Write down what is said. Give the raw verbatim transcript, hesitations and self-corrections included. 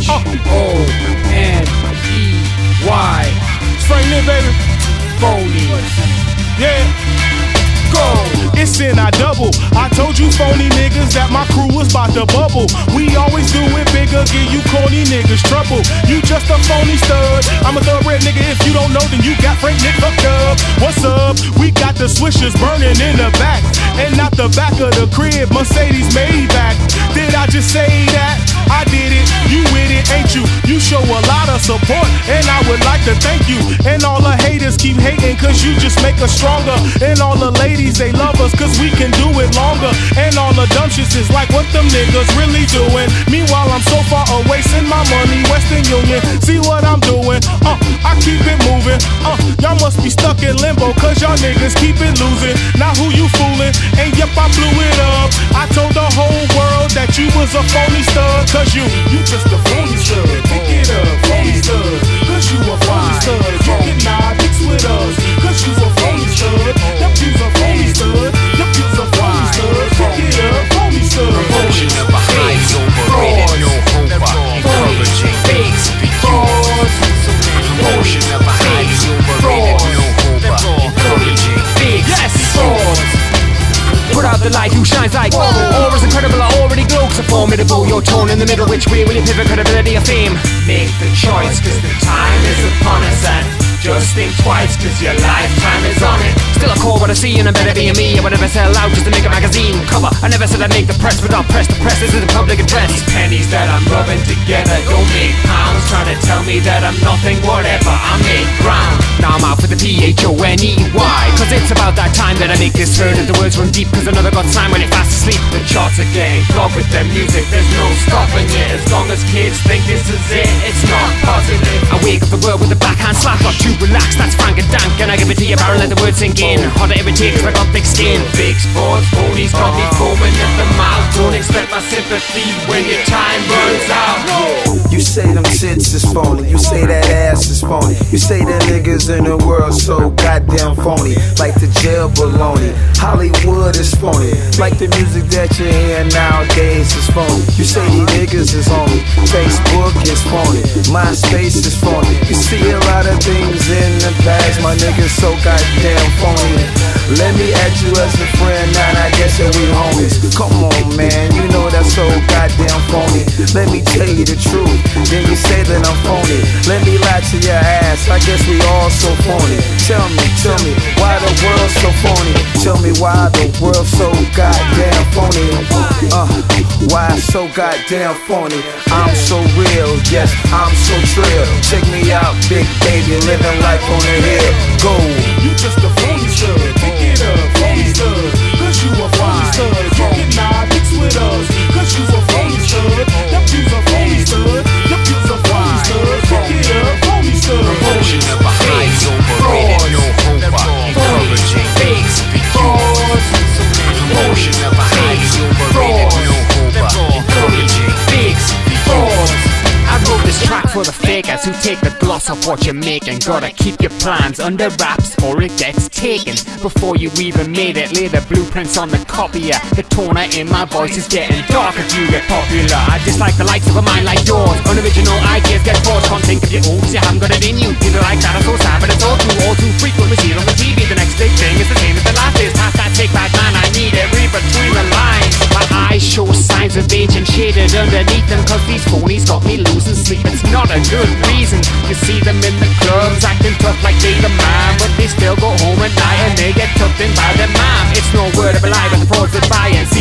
Uh. O N E Y. It's Frank Lynn, baby. Phony. Yeah. Go. It's in I double. I told you phony niggas that my crew was about to bubble. We always do it bigger, give you corny niggas trouble. You just a phony stud. I'm a thoroughbred nigga. If you don't know, then you got Frank Nick hooked up. What's up? We got the swishers burning in the back, and not the back of the crib. Mercedes Maybach. Did I just say that? I did it. You with it, ain't you? You show a lot of support, and I would like to thank you. And all the haters keep hating, cause you just make us stronger. And all the ladies, they love us, cause we can do it longer. And all the dumb shits is like what them niggas really doing. Meanwhile, I'm so far away, send my money, Western Union. See what I'm doing? Uh, I keep it moving. Uh, y'all must be stuck in limbo, cause y'all niggas keep it losing. Now who you fooling? And yep, I blew it up. I told the whole world that you was a phony stud. Cause you, you just a phony stud. Pick it up, phony stud. Cause you a phony stud. You cannot mix with us. Cause you a phony stud. Yep, you's a phony stud. Yep, you's a phony stud. Pick it up, phony stud. Promotion of a high is overrated, no hope. Encouraging fakes to be used. Promotion of a high is overrated, no hope. Encouraging fakes to be used. Put out the light, who shines like aura's incredible, I already glow. So formidable, your tone in the middle. Which way will you pivot, credibility or fame? Make the choice, cause the time is upon us. And just think twice, cause your lifetime is on it. Still a core what I see, and I better be a me. I would never sell out just to make a magazine cover. I never said I'd make the press, but I'll press the press. This is a public address. These pennies that I'm rubbing together don't make pounds. Trying to tell me that I'm nothing, whatever, I make ground. Now I'm out with the P H O N E Y, cause it's about that time that I make this heard. And the words run deep, cause another got signed when you're fast asleep. The charts are getting clogged with their music, there's no stopping it. As long as kids think this is it, it's not positive. I wake up the world with a backhand slap. Not too relaxed, that's frank and dank. And I give it to you, barrel, let the words sink in. Hard to imitate, cause I got thick skin. Big sports ponies got me foaming at the mouth. Don't expect my sympathy when your time runs out. You say them tits is phony, you say that ass is phony. You say the niggas in the world so goddamn phony. Like the jail baloney, Hollywood is phony. Like the music that you hear nowadays is phony. You say these niggas is on me, Facebook is phony, MySpace is phony. You see a lot of things in the past, my niggas so goddamn phony. Let me add you as a friend, now I guess that we homies. Come on man, you know that's so goddamn phony. Let me tell you the truth, then you say that I'm phony. Let me lie to your ass, I guess we all so phony. Tell me, tell me, why the world so phony? Tell me why the world so goddamn phony. Uh, why so goddamn phony? I'm so real, yes, I'm so trill. Check me out, big baby, living life on the hill. Go. You just a phony stud. Pick it up, phony stud. Cause you a phony stud. You cannot mix with us. Cause you a phony stud. Yep, you's a phony stud. Yep, you's a phony stud. Pick it up, phony stud. Promotion of a high is overrated, no hope. Encouraging fakes to be used. Promotion of a high is overrated, no hope. Encouraging fakes to be used. I wrote this track for the fakers who take the gloss off what you're making. Gotta keep your plans under wraps or it gets taken. Before you even made it, lay the blueprints on the copier. The toner in my voice is getting dark if you get popular. I dislike the likes of a mind like yours. Unoriginal ideas get forced. Can't think of your own cause you haven't got it in you. People like that are so sad, but it's all too, all too frequent. We see it on the T V. The next big thing is the same as the last is. Past that take back man, I need it. Read between the lines. My eyes show signs of age and shaded underneath them, cause these phonies got me losing sleep. It's not a good reason. You see them in the clubs acting tough like they the man, but they still go home at night and they get tucked in by their mom. It's no word of a lie, but the frauds that buy and see